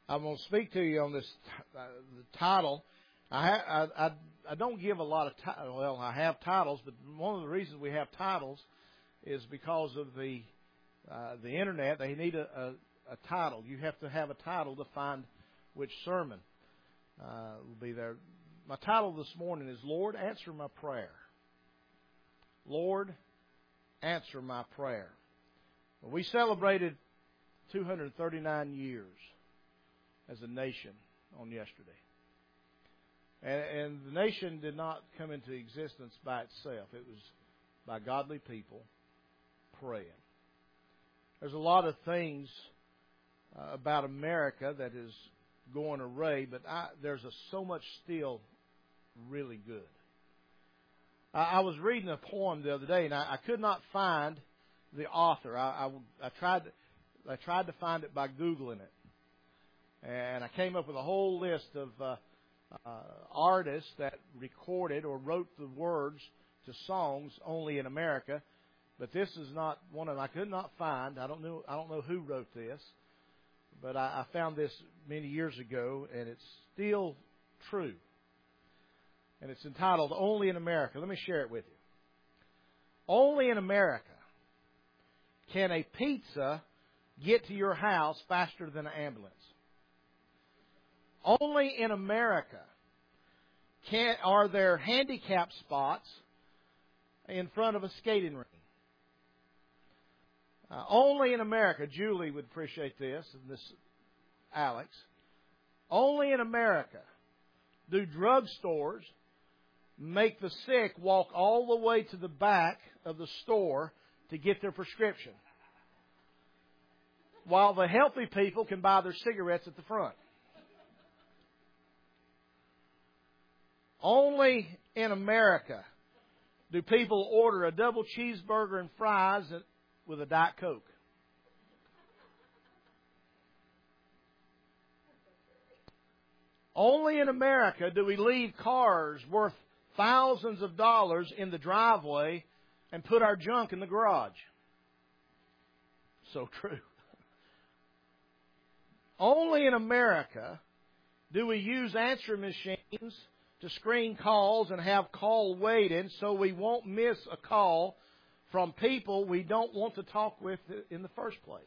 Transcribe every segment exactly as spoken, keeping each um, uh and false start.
I'm going to speak to you on this uh, the title. I, ha- I, I I don't give a lot of ti- well, I have titles, but one of the reasons we have titles is because of the uh, the internet. They need a, a, a title. You have to have a title to find which sermon uh, will be there. My title this morning is Lord, Answer My Prayer. Lord, Answer My Prayer. Well, we celebrated two hundred thirty-nine years as a nation on yesterday. And, and the nation did not come into existence by itself. It was by godly people praying. There's a lot of things uh, about America that is going array, but I, there's a, so much still really good. I, I was reading a poem the other day, and I, I could not find the author. I, I, I tried I tried to find it by Googling it. And I came up with a whole list of uh, uh, artists that recorded or wrote the words to songs only in America. But this is not one of them. I could not find. I don't know. I don't know who wrote this, but I, I found this many years ago, and it's still true. And it's entitled "Only in America." Let me share it with you. Only in America can a pizza get to your house faster than an ambulance. Only in America can, are there handicap spots in front of a skating ring. Uh, only in America, Julie would appreciate this, and this Alex. Only in America do drugstores make the sick walk all the way to the back of the store to get their prescription, while the healthy people can buy their cigarettes at the front. Only in America do people order a double cheeseburger and fries with a Diet Coke. Only in America do we leave cars worth thousands of dollars in the driveway and put our junk in the garage. So true. Only in America do we use answering machines to screen calls and have call waiting so we won't miss a call from people we don't want to talk with in the first place.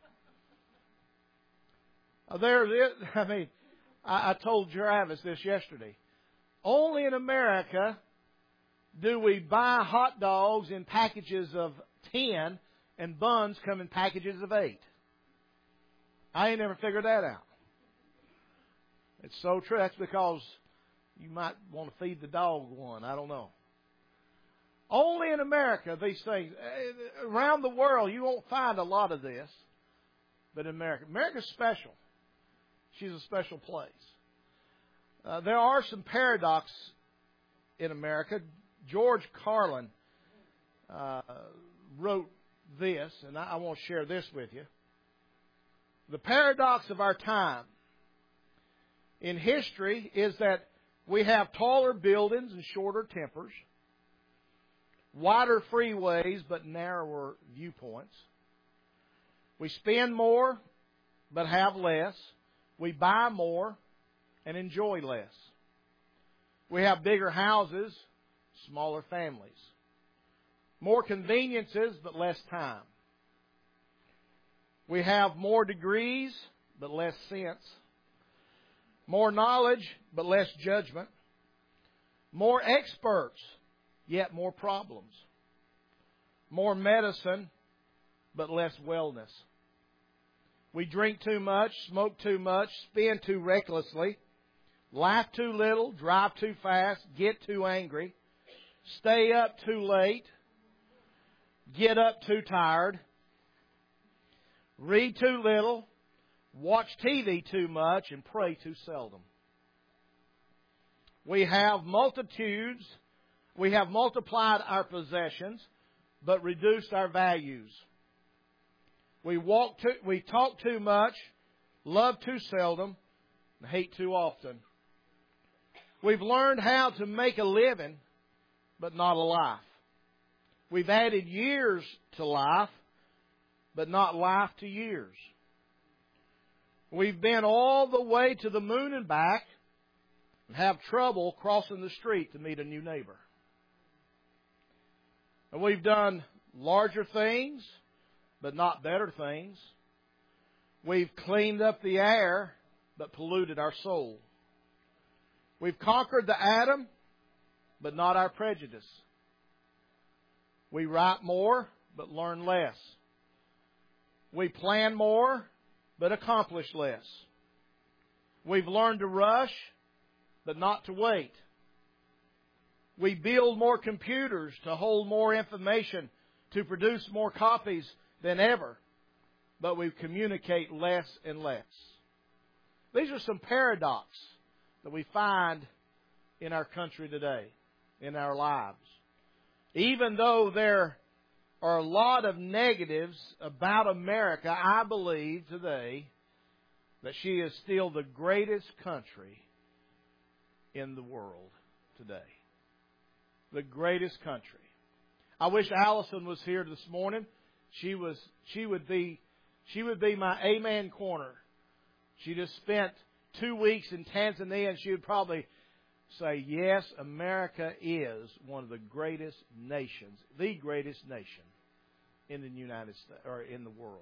There's it. I mean, I, I told Travis this yesterday. Only in America do we buy hot dogs in packages of ten and buns come in packages of eight. I ain't never figured that out. It's so true. That's because you might want to feed the dog one. I don't know. Only in America, these things. Around the world, you won't find a lot of this. But in America, America's special. She's a special place. Uh, there are some paradoxes in America. George Carlin uh, wrote this, and I, I want to share this with you. The paradox of our time in history is that we have taller buildings and shorter tempers, wider freeways but narrower viewpoints. We spend more but have less. We buy more and enjoy less. We have bigger houses, smaller families. More conveniences but less time. We have more degrees but less sense. More knowledge, but less judgment. More experts, yet more problems. More medicine, but less wellness. We drink too much, smoke too much, spend too recklessly, laugh too little, drive too fast, get too angry, stay up too late, get up too tired, read too little, watch T V too much, and pray too seldom. We have multitudes. We have multiplied our possessions, but reduced our values. We walk too, we talk too much, love too seldom, and hate too often. We've learned how to make a living, but not a life. We've added years to life, but not life to years. We've been all the way to the moon and back and have trouble crossing the street to meet a new neighbor. And we've done larger things, but not better things. We've cleaned up the air, but polluted our soul. We've conquered the atom, but not our prejudice. We write more, but learn less. We plan more, but accomplish less. We've learned to rush, but not to wait. We build more computers to hold more information, to produce more copies than ever, but we communicate less and less. These are some paradoxes that we find in our country today, in our lives. Even though there are a lot of negatives about America, I believe today that she is still the greatest country in the world today. The greatest country. I wish Allison was here this morning. She was. She would be. She would be my amen corner. She just spent two weeks in Tanzania, and she would probably say, "Yes, America is one of the greatest nations, the greatest nation in the United States or in the world."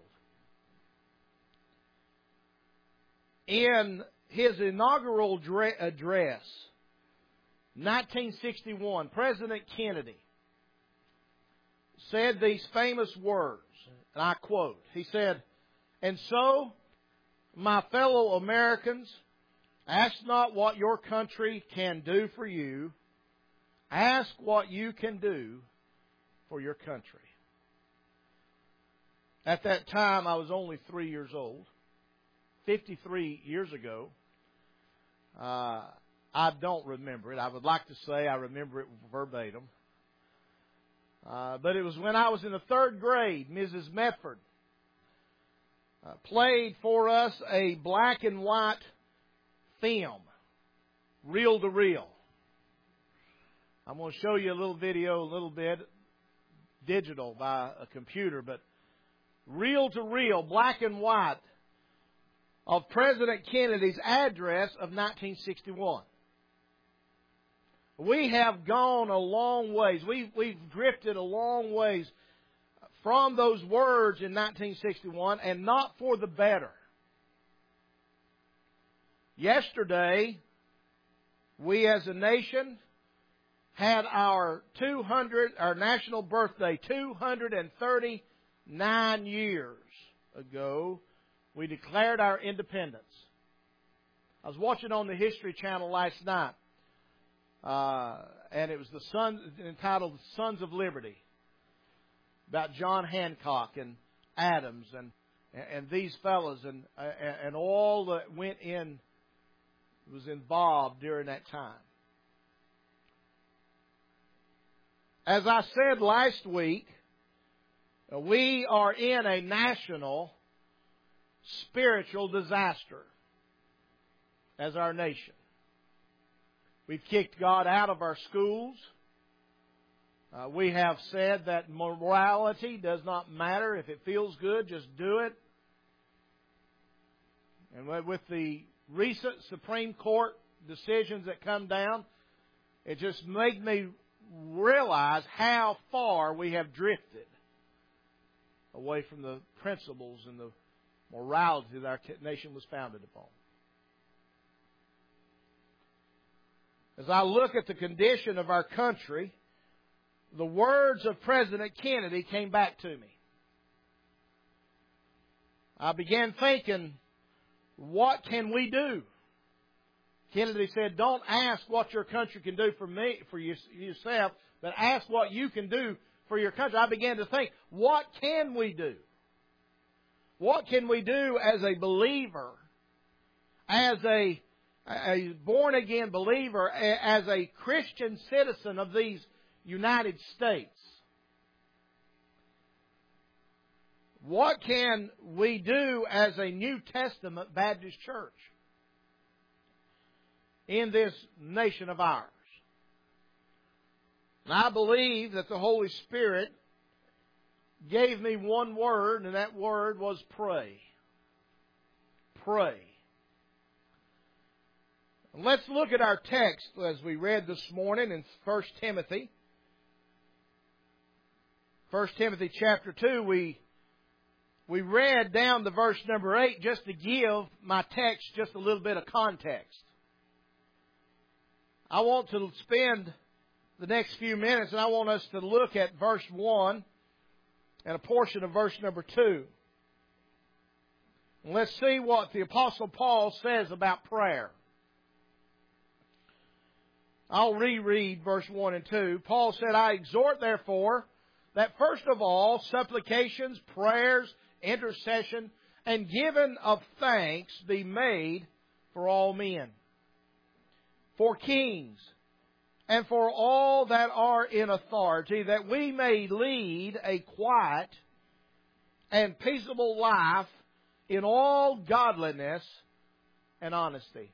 In his inaugural address, nineteen sixty-one, President Kennedy said these famous words, and I quote, he said, "And so, my fellow Americans, ask not what your country can do for you. Ask what you can do for your country." At that time, I was only three years old. fifty-three years ago. Uh, I don't remember it. I would like to say I remember it verbatim. Uh, but it was when I was in the third grade, Missus Medford uh, played for us a black and white film, reel to reel. I'm going to show you a little video, a little bit digital by a computer, but reel to reel, black and white, of President Kennedy's address of nineteen sixty-one. We have gone a long ways. We've, we've drifted a long ways from those words in nineteen sixty-one, and not for the better. Yesterday, we as a nation had our two hundred, our national birthday, two hundred thirty-nine years ago. We declared our independence. I was watching on the History Channel last night, uh, and it was the Sons, entitled "Sons of Liberty," about John Hancock and Adams and and these fellows and and all that went in, was involved during that time. As I said last week, we are in a national spiritual disaster as our nation. We've kicked God out of our schools. Uh, we have said that morality does not matter. If it feels good, just do it. And with the recent Supreme Court decisions that come down, it just made me realize how far we have drifted away from the principles and the morality that our nation was founded upon. As I look at the condition of our country, the words of President Kennedy came back to me. I began thinking, what can we do? Kennedy said, don't ask what your country can do for me, for you, yourself, but ask what you can do for your country. I began to think, what can we do? What can we do as a believer, as a, a born-again believer, as a Christian citizen of these United States? What can we do as a New Testament Baptist church in this nation of ours? And I believe that the Holy Spirit gave me one word, and that word was pray. pray. Let's look at our text as we read this morning in First Timothy. First Timothy chapter two, we, we read down to verse number eight just to give my text just a little bit of context. I want to spend the next few minutes and I want us to look at verse one and a portion of verse number two. And let's see what the Apostle Paul says about prayer. I'll reread verse one and two. Paul said, I exhort therefore that first of all supplications, prayers, intercession, and giving of thanks be made for all men, for kings, and for all that are in authority, that we may lead a quiet and peaceable life in all godliness and honesty.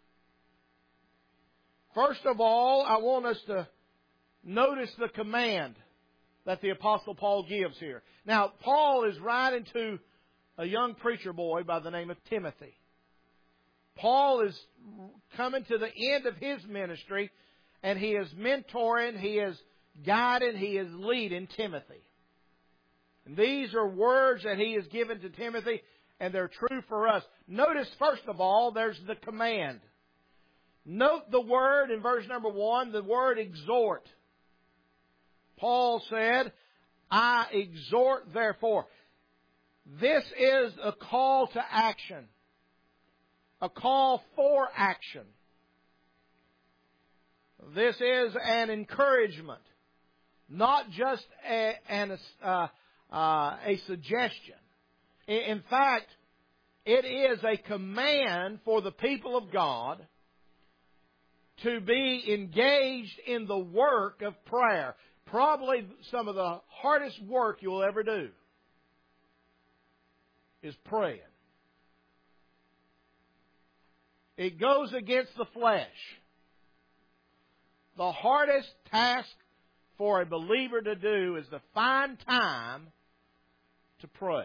First of all, I want us to notice the command that the Apostle Paul gives here. Now, Paul is writing to a young preacher boy by the name of Timothy. Paul is coming to the end of his ministry, and he is mentoring, he is guiding, he is leading Timothy. And these are words that he has given to Timothy, and they're true for us. Notice, first of all, there's the command. Note the word in verse number one, the word exhort. Paul said, I exhort therefore. This is a call to action. A call for action. This is an encouragement. Not just a, an, uh, uh, a suggestion. In fact, it is a command for the people of God to be engaged in the work of prayer. Probably some of the hardest work you'll ever do is praying. It goes against the flesh. The hardest task for a believer to do is to find time to pray.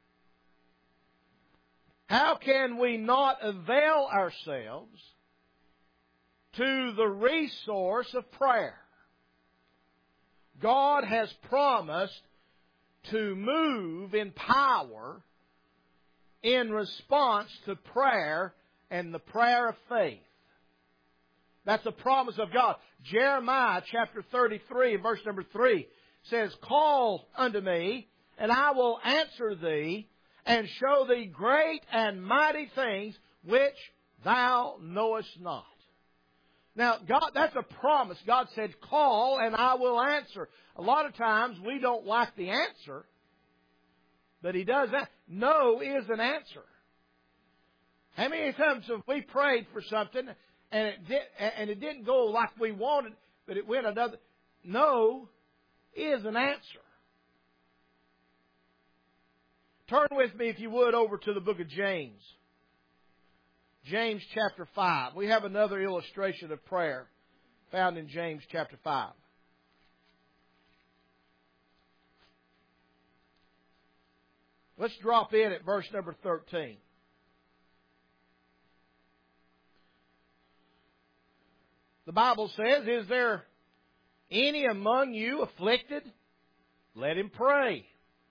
How can we not avail ourselves to the resource of prayer? God has promised to move in power in response to prayer and the prayer of faith. That's a promise of God. Jeremiah chapter thirty-three, verse number three says, Call unto me, and I will answer thee, and show thee great and mighty things which thou knowest not. Now, God, that's a promise. God said, call and I will answer. A lot of times we don't like the answer, but He does that. No is an answer. How many times have we prayed for something and it did, and it didn't go like we wanted, but it went another? No is an answer. Turn with me, if you would, over to the book of James. James chapter five. We have another illustration of prayer found in James chapter five. Let's drop in at verse number thirteen. The Bible says, Is there any among you afflicted? Let him pray.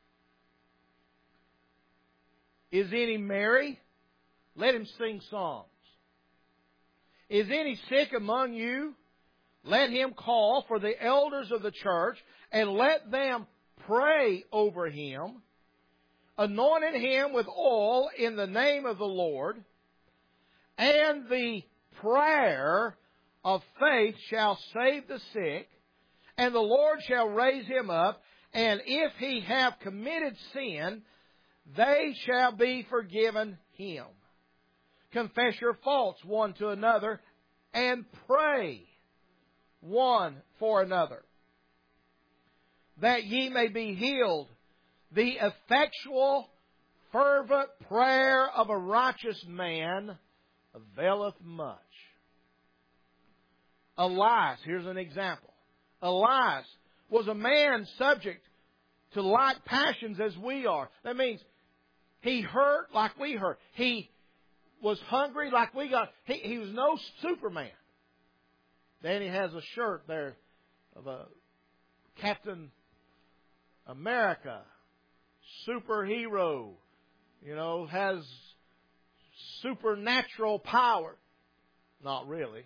Is any merry? Let him sing psalms. Is any sick among you? Let him call for the elders of the church, and let them pray over him, anointing him with oil in the name of the Lord. And the prayer of faith shall save the sick, and the Lord shall raise him up. And if he have committed sin, they shall be forgiven him. Confess your faults one to another, and pray one for another, that ye may be healed. The effectual, fervent prayer of a righteous man availeth much. Elias, here's an example. Elias was a man subject to like passions as we are. That means he hurt like we hurt. He was hungry like we got. He, he was no Superman. Danny has a shirt there of a Captain America, superhero, you know, has supernatural power. Not really.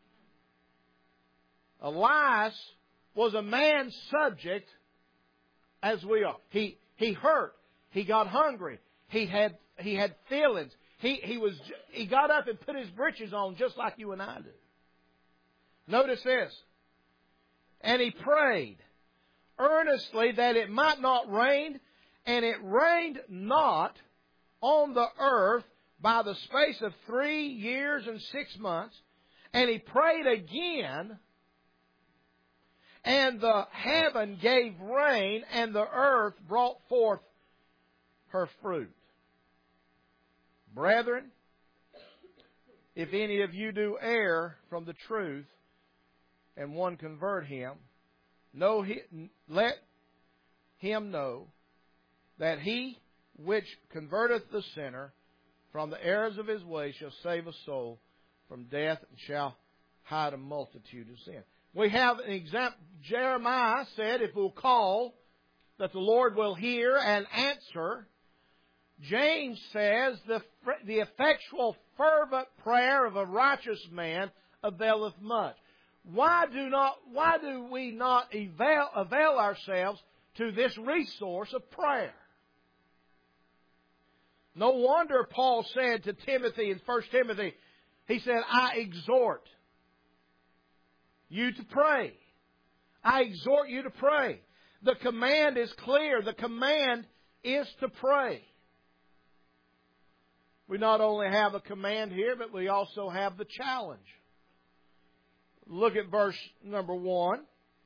Elias was a man subject as we are. He he hurt. He got hungry. He had he had feelings. He he was he got up and put his britches on just like you and I do. Notice this. And he prayed earnestly that it might not rain, and it rained not on the earth by the space of three years and six months. And he prayed again, and the heaven gave rain, and the earth brought forth her fruit. Brethren, if any of you do err from the truth, and one convert him, know he, let him know that he which converteth the sinner from the errors of his way shall save a soul from death and shall hide a multitude of sin. We have an example. Jeremiah said, if we'll call, that the Lord will hear and answer. James says, the, the effectual fervent prayer of a righteous man availeth much. Why do not? Why do we not avail, avail ourselves to this resource of prayer? No wonder Paul said to Timothy in First Timothy, he said, I exhort you to pray. I exhort you to pray. The command is clear. The command is to pray. We not only have a command here, but we also have the challenge. Look at verse number one.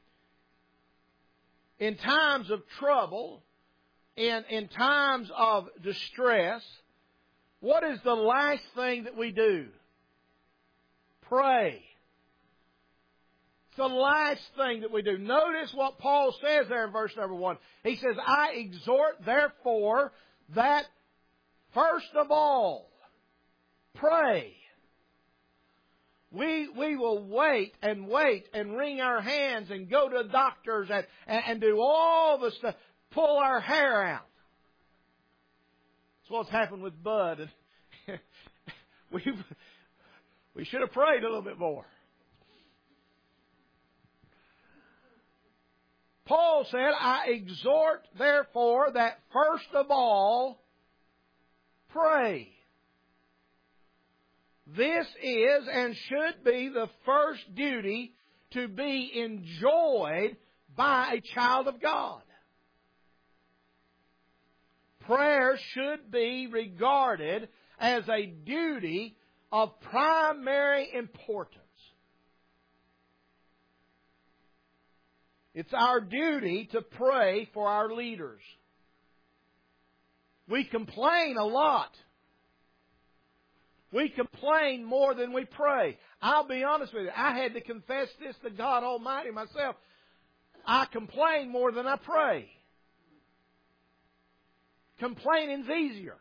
In times of trouble, in, in times of distress, what is the last thing that we do? Pray. It's the last thing that we do. Notice what Paul says there in verse number one. He says, I exhort therefore that first of all, pray. We we will wait and wait and wring our hands and go to doctors and, and, and do all the stuff, pull our hair out. That's what's happened with Bud. And we we should have prayed a little bit more. Paul said, I exhort therefore that first of all, pray. This is and should be the first duty to be enjoyed by a child of God. Prayer should be regarded as a duty of primary importance. It's our duty to pray for our leaders. We complain a lot. We complain more than we pray. I'll be honest with you. I had to confess this to God Almighty myself. I complain more than I pray. Complaining's easier.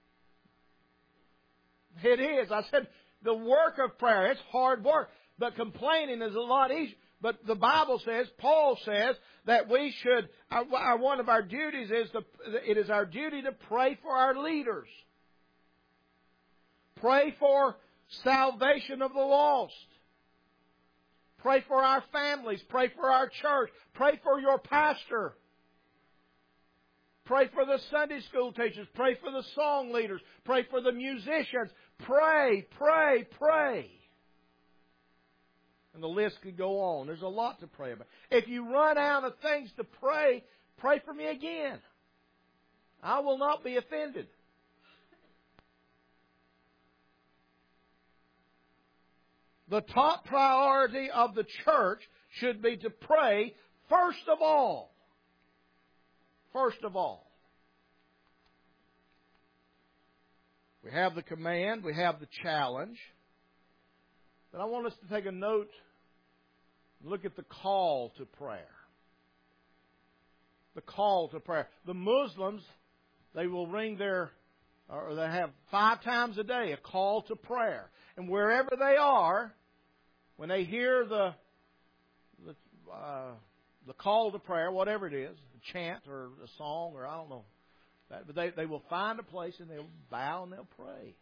It is. I said, the work of prayer, it's hard work. But complaining is a lot easier. But the Bible says, Paul says, that we should, our, our, one of our duties is, to, it is our duty to pray for our leaders. Pray for salvation of the lost. Pray for our families. Pray for our church. Pray for your pastor. Pray for the Sunday school teachers. Pray for the song leaders. Pray for the musicians. Pray, pray, pray. And the list could go on. There's a lot to pray about. If you run out of things to pray, pray for me again. I will not be offended. The top priority of the church should be to pray first of all. First of all. We have the command, we have the challenge. But I want us to take a note, look at the call to prayer. The call to prayer. The Muslims, they will wring their or they have five times a day a call to prayer. And wherever they are, when they hear the the, uh, the call to prayer, whatever it is, a chant or a song or I don't know, that, but they, they will find a place and they'll bow and they'll pray.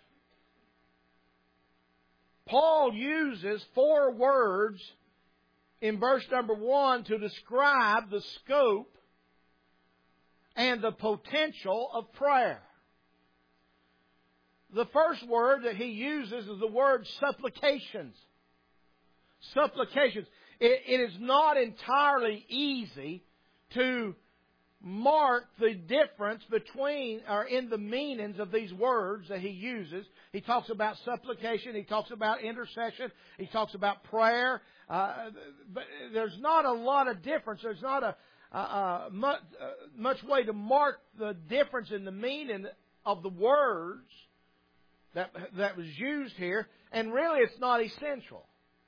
Paul uses four words in verse number one to describe the scope and the potential of prayer. The first word that he uses is the word supplications. Supplications. It, it is not entirely easy to mark the difference between or in the meanings of these words that he uses. He talks about supplication. He talks about intercession. He talks about prayer. Uh, but there's not a lot of difference. There's not a uh, uh, much, uh, much way to mark the difference in the meaning of the words that that was used here. And really, it's not essential.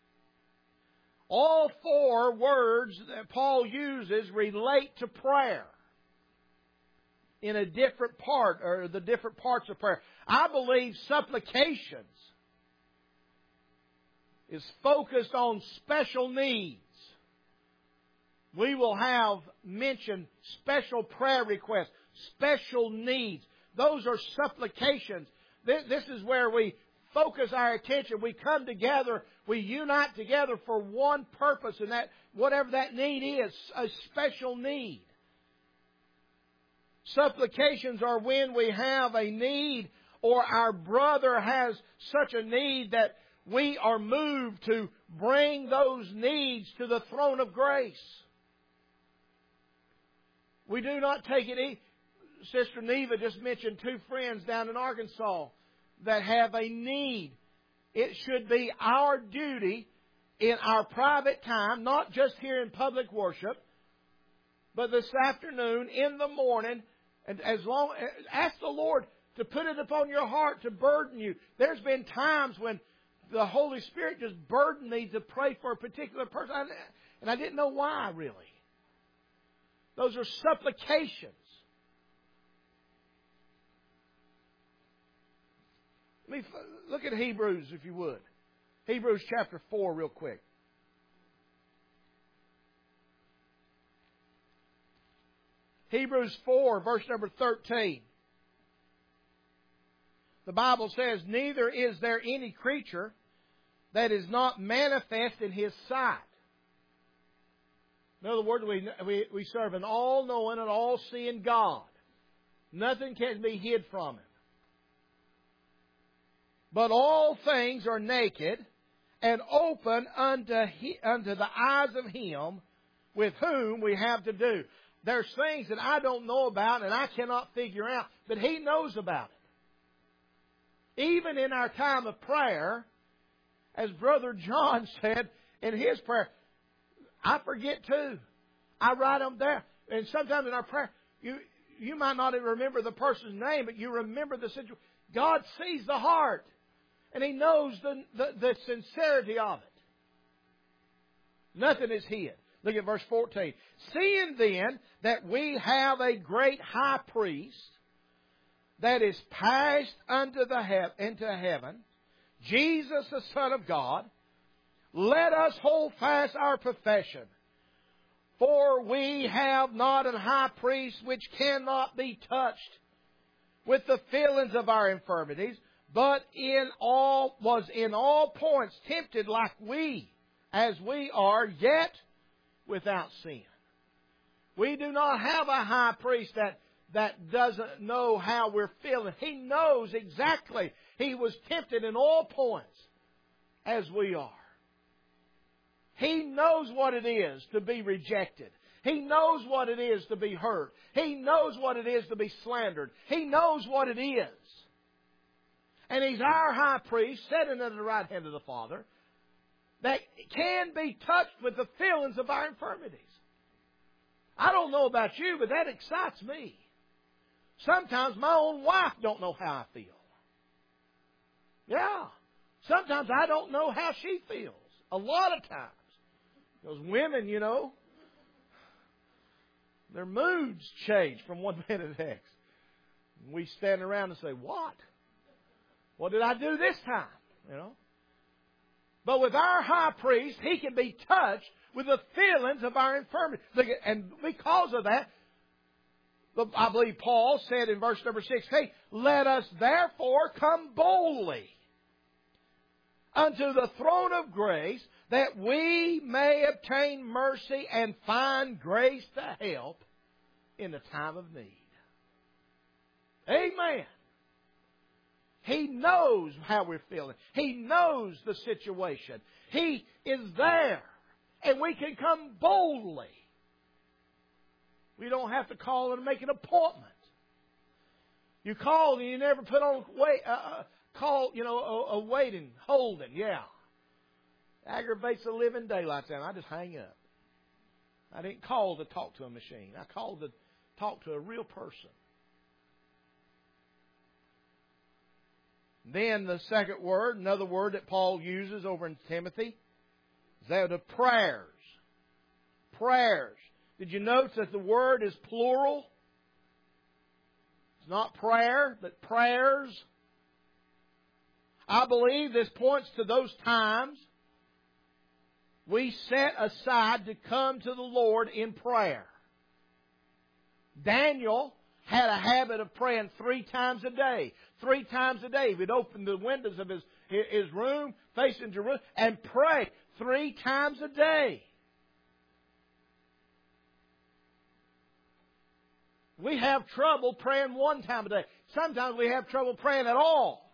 All four words that Paul uses relate to prayer in a different part, or the different parts of prayer. I believe supplications is focused on special needs. We will have mentioned special prayer requests, special needs. Those are supplications. This is where we focus our attention. We come together, we unite together for one purpose, and that whatever that need is, a special need. Supplications are when we have a need or our brother has such a need that we are moved to bring those needs to the throne of grace. We do not take it easy. Sister Neva just mentioned two friends down in Arkansas that have a need. It should be our duty in our private time, not just here in public worship, but this afternoon, in the morning, and as long ask the Lord to put it upon your heart to burden you. There's been times when the Holy Spirit just burdened me to pray for a particular person, and I didn't know why, really. Those are supplications. Let me look at Hebrews, if you would. Hebrews chapter four, real quick. Hebrews four, verse number thirteen. The Bible says, "Neither is there any creature that is not manifest in His sight." In other words, we, we, we serve an all-knowing and all-seeing God. Nothing can be hid from Him. But all things are naked and open unto, he, unto the eyes of Him with whom we have to do. There's things that I don't know about and I cannot figure out, but He knows about it. Even in our time of prayer, as Brother John said in his prayer, I forget too. I write them there. And sometimes in our prayer, you you might not even remember the person's name, but you remember the situation. God sees the heart. And He knows the, the, the sincerity of it. Nothing is hid. Look at verse fourteen. "Seeing then that we have a great high priest that is passed unto the he- into heaven, Jesus the Son of God, let us hold fast our profession. For we have not an high priest which cannot be touched with the feelings of our infirmities, but in all was in all points tempted like we, as we are, yet without sin." We do not have a high priest that, that doesn't know how we're feeling. He knows exactly. He was tempted in all points as we are. He knows what it is to be rejected. He knows what it is to be hurt. He knows what it is to be slandered. He knows what it is. And He's our high priest, sitting at the right hand of the Father, that can be touched with the feelings of our infirmities. I don't know about you, but that excites me. Sometimes my own wife don't know how I feel. Yeah. Sometimes I don't know how she feels. A lot of times. Those women, you know, their moods change from one minute to the next. We stand around and say, what? What did I do this time? You know? But with our high priest, He can be touched with the feelings of our infirmity. And because of that, I believe Paul said in verse number sixteen, let us therefore come boldly unto the throne of grace, that we may obtain mercy and find grace to help in the time of need. Amen. He knows how we're feeling. He knows the situation. He is there. And we can come boldly. We don't have to call and make an appointment. You call and you never put on wait, uh, call, you know, a, a waiting, holding, yeah. Aggravates the living daylights out. I just hang up. I didn't call to talk to a machine. I called to talk to a real person. Then the second word, another word that Paul uses over in Timothy, is that of prayers. Prayers. Did you notice that the word is plural? It's not prayer, but prayers. I believe this points to those times we set aside to come to the Lord in prayer. Daniel had a habit of praying three times a day. Three times a day. He'd open the windows of his, his room facing Jerusalem and pray three times a day. We have trouble praying one time a day. Sometimes we have trouble praying at all.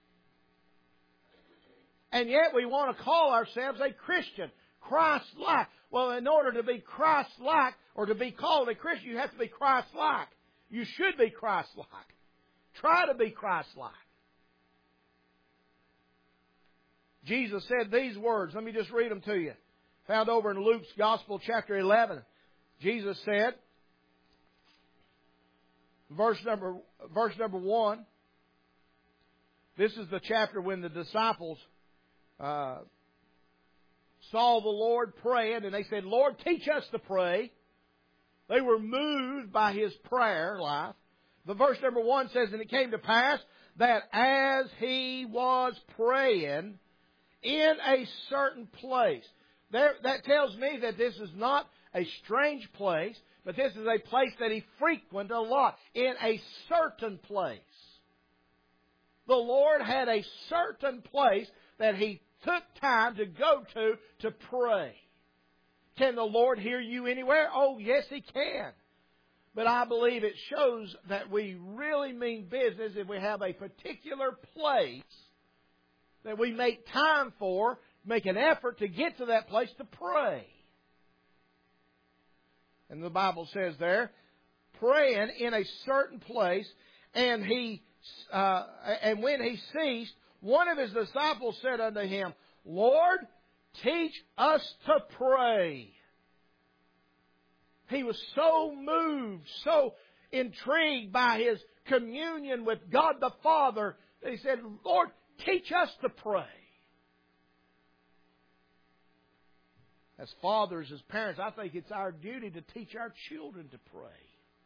And yet we want to call ourselves a Christian, Christ-like. Well, in order to be Christ-like or to be called a Christian, you have to be Christ-like. You should be Christ-like. Try to be Christ-like. Jesus said these words. Let me just read them to you. Found over in Luke's Gospel, chapter eleven. Jesus said, verse number, verse number one. This is the chapter when the disciples uh, saw the Lord praying, and they said, Lord, teach us to pray. They were moved by His prayer life. The verse number one says, and it came to pass that as He was praying in a certain place. There, that tells me that this is not a strange place, but this is a place that He frequented a lot. In a certain place. The Lord had a certain place that He took time to go to to pray. Can the Lord hear you anywhere? Oh, yes, He can. But I believe it shows that we really mean business if we have a particular place that we make time for, make an effort to get to that place to pray. And the Bible says there, praying in a certain place, and he, uh, and when he ceased, one of his disciples said unto him, Lord, teach us to pray. He was so moved, so intrigued by his communion with God the Father that he said, Lord, teach us to pray. As fathers, as parents, I think it's our duty to teach our children to pray.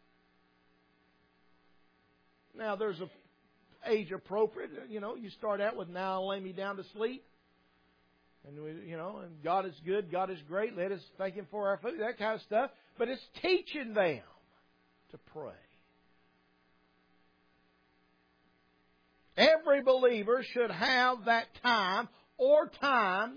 Now, there's a age appropriate. You know, you start out with, now lay me down to sleep. And, we, you know, and God is good, God is great, let us thank Him for our food, that kind of stuff. But it's teaching them to pray. Every believer should have that time or times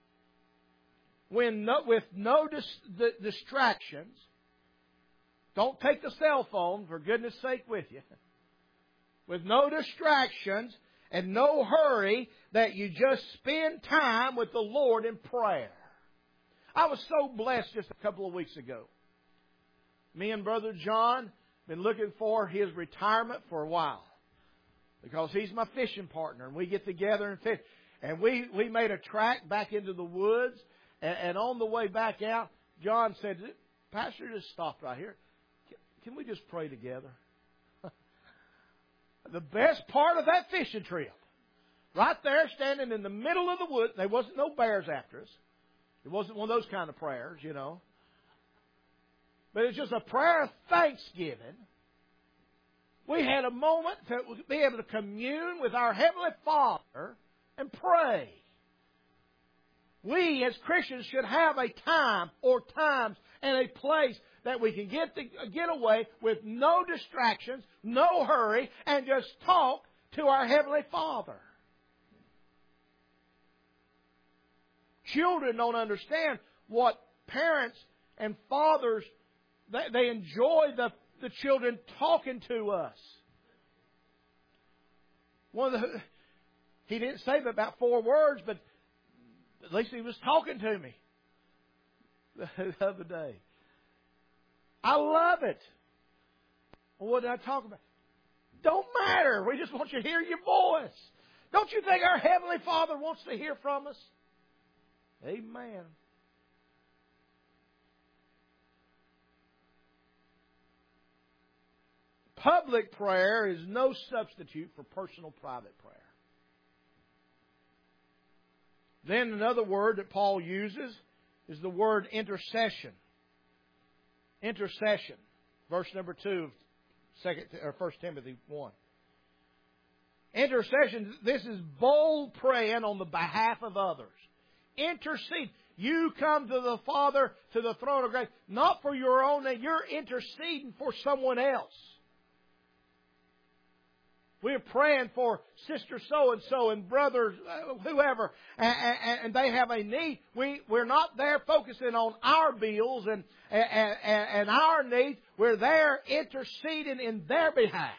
when no, with no dis, the distractions. Don't take the cell phone, for goodness sake, with you. With no distractions and no hurry, that you just spend time with the Lord in prayer. I was so blessed just a couple of weeks ago. Me and Brother John been looking for his retirement for a while. Because he's my fishing partner. And we get together and fish. And we, we made a track back into the woods. And, and on the way back out, John said, Pastor, just stop right here. Can, can we just pray together? The best part of that fishing trip. Right there, standing in the middle of the woods. There wasn't no bears after us. It wasn't one of those kind of prayers, you know. But it's just a prayer of thanksgiving. We had a moment to be able to commune with our Heavenly Father and pray. We as Christians should have a time or times and a place that we can get to, get away with no distractions, no hurry, and just talk to our Heavenly Father. Children don't understand what parents and fathers, they, they enjoy the, the children talking to us. One of the, he didn't say but about four words, but at least he was talking to me the other day. I love it. Well, what did I talk about? Don't matter. We just want you to hear your voice. Don't you think our Heavenly Father wants to hear from us? Amen. Public prayer is no substitute for personal private prayer. Then another word that Paul uses is the word intercession. Intercession. Verse number two of second or First Timothy one. Intercession, this is bold praying on the behalf of others. Intercede. You come to the Father, to the throne of grace, not for your own name. You're interceding for someone else. We're praying for sister so-and-so and brother whoever, and, and, and they have a need. We, we're not there focusing on our bills and, and, and our needs. We're there interceding in their behalf.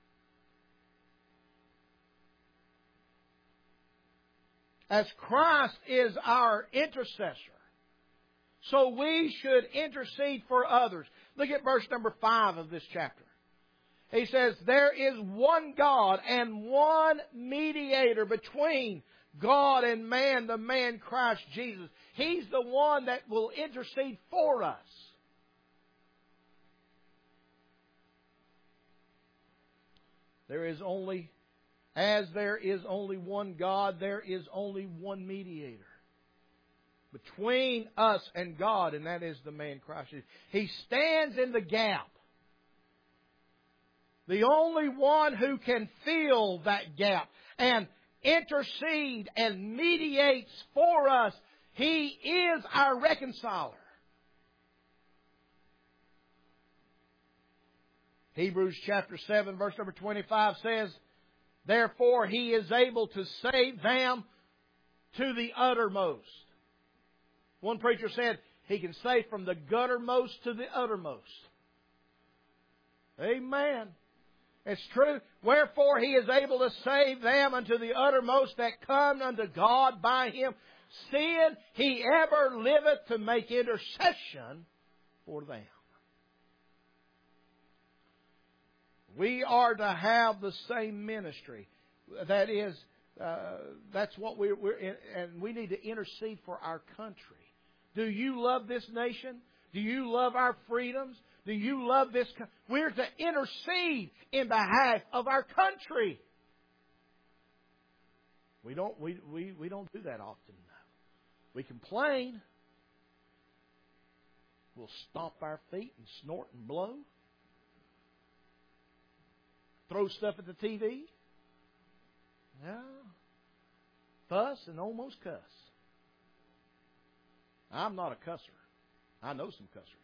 As Christ is our intercessor, so we should intercede for others. Look at verse number five of this chapter. He says, there is one God and one mediator between God and man, the man Christ Jesus. He's the one that will intercede for us. There is only, as there is only one God, there is only one mediator between us and God, and that is the man Christ Jesus. He stands in the gap. The only one who can fill that gap and intercede and mediates for us. He is our reconciler. Hebrews chapter seven verse number twenty-five says, therefore He is able to save them to the uttermost. One preacher said He can save from the guttermost to the uttermost. Amen. It's true. Wherefore He is able to save them unto the uttermost that come unto God by Him, seeing He ever liveth to make intercession for them. We are to have the same ministry. That is, uh, that's what we're, we're in, and we need to intercede for our country. Do you love this nation? Do you love our freedoms? Do you love this? We're to intercede in behalf of our country. We don't, we, we, we don't do that often. We complain. We'll stomp our feet and snort and blow. Throw stuff at the T V. Yeah. Fuss and almost cuss. I'm not a cusser. I know some cussers.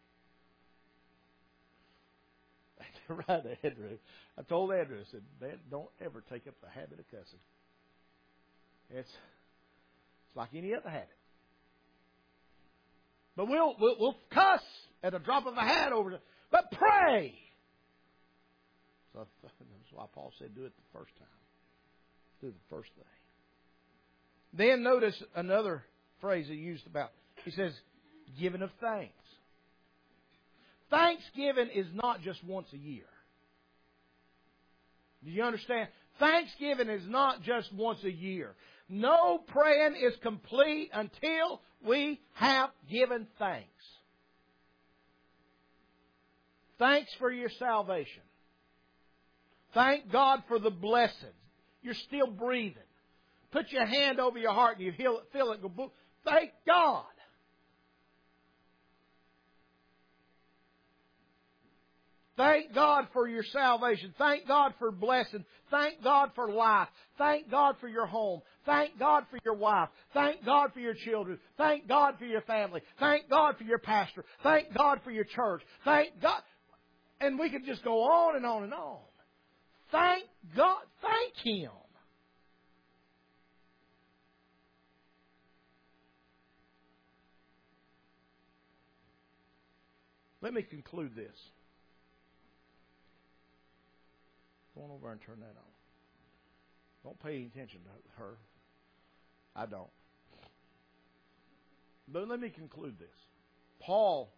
Right, Andrew. I told Andrew, I said, man, don't ever take up the habit of cussing. It's it's like any other habit. But we'll we'll, we'll cuss at a drop of a hat over it. But pray. So that's why Paul said, do it the first time. Do the first thing. Then notice another phrase he used about. He says, giving of thanks. Thanksgiving is not just once a year. Do you understand? Thanksgiving is not just once a year. No praying is complete until we have given thanks. Thanks for your salvation. Thank God for the blessings. You're still breathing. Put your hand over your heart and you feel it, feel it go boom. Thank God. Thank God for your salvation. Thank God for blessing. Thank God for life. Thank God for your home. Thank God for your wife. Thank God for your children. Thank God for your family. Thank God for your pastor. Thank God for your church. Thank God. And we could just go on and on and on. Thank God. Thank Him. Let me conclude this. Go on over and turn that on. Don't pay any attention to her. I don't. But let me conclude this. Paul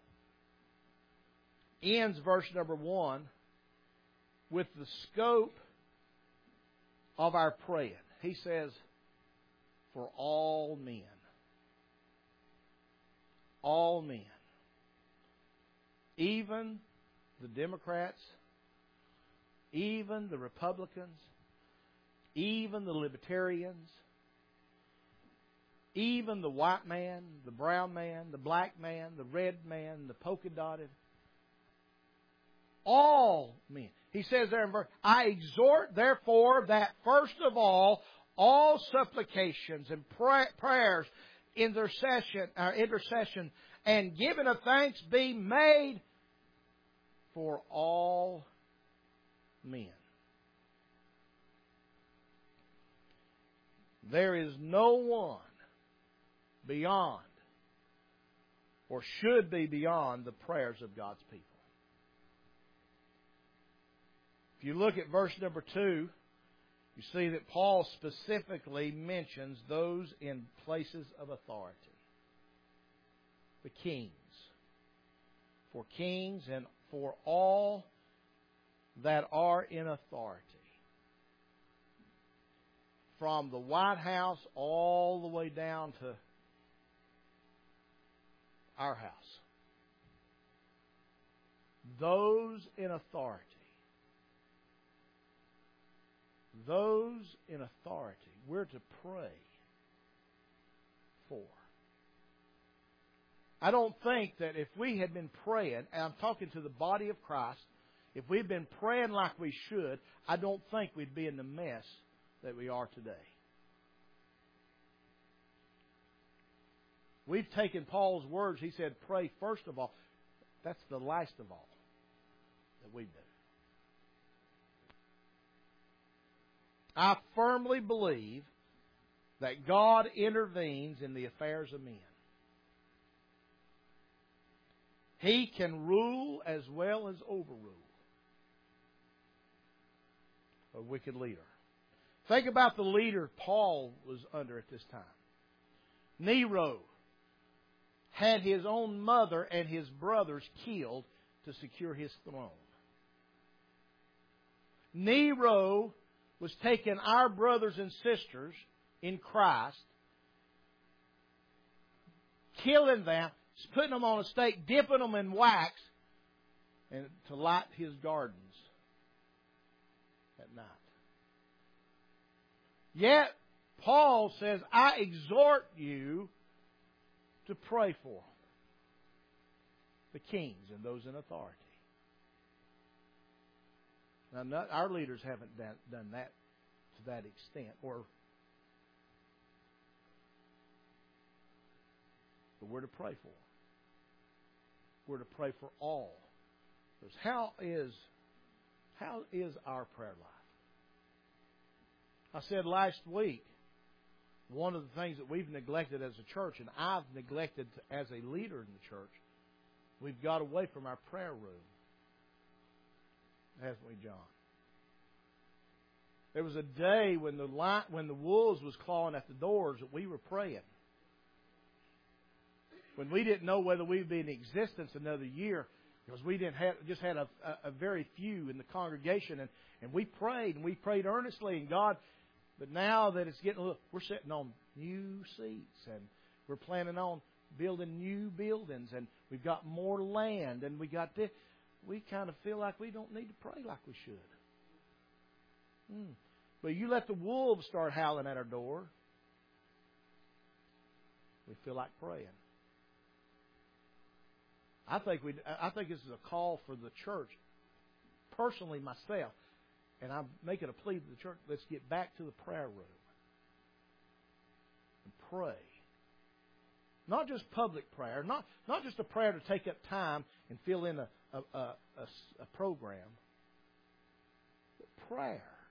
ends verse number one with the scope of our praying. He says, for all men. All men. Even the Democrats, even the Republicans, even the Libertarians, even the white man, the brown man, the black man, the red man, the polka dotted. All men. He says there in verse, I exhort therefore that first of all, all supplications and pray, prayers, intercession, uh, intercession, and giving of thanks be made for all men. There is no one beyond or should be beyond the prayers of God's people. If you look at verse number two, you see that Paul specifically mentions those in places of authority. The kings. For kings and for all that are in authority. From the White House all the way down to our house. Those in authority. Those in authority we're to pray for. I don't think that if we had been praying, and I'm talking to the body of Christ, if we'd been praying like we should, I don't think we'd be in the mess that we are today. We've taken Paul's words. He said, pray first of all. That's the last of all that we do. I firmly believe that God intervenes in the affairs of men. He can rule as well as overrule a wicked leader. Think about the leader Paul was under at this time. Nero had his own mother and his brothers killed to secure his throne. Nero was taking our brothers and sisters in Christ, killing them, putting them on a stake, dipping them in wax, and to light his gardens at night. Yet, Paul says, I exhort you to pray for the kings and those in authority. Now, not, our leaders haven't done, done that to that extent, or but we're to pray for. We're to pray for all. Because how is how is our prayer life? I said last week, one of the things that we've neglected as a church, and I've neglected as a leader in the church, we've got away from our prayer room. Haven't we, John? There was a day when the light, when the wolves was clawing at the doors that we were praying. When we didn't know whether we'd be in existence another year, because we didn't have just had a, a, a very few in the congregation, and, and we prayed and we prayed earnestly, and God. But now that it's getting a little, we're sitting on new seats, and we're planning on building new buildings, and we've got more land, and we got this. We kind of feel like we don't need to pray like we should. Hmm. But you let the wolves start howling at our door, we feel like praying. I think we. I think this is a call for the church personally myself, and I'm making a plea to the church, let's get back to the prayer room and pray. Not just public prayer, not, not just a prayer to take up time and fill in a, a, a, a, a program, but prayer.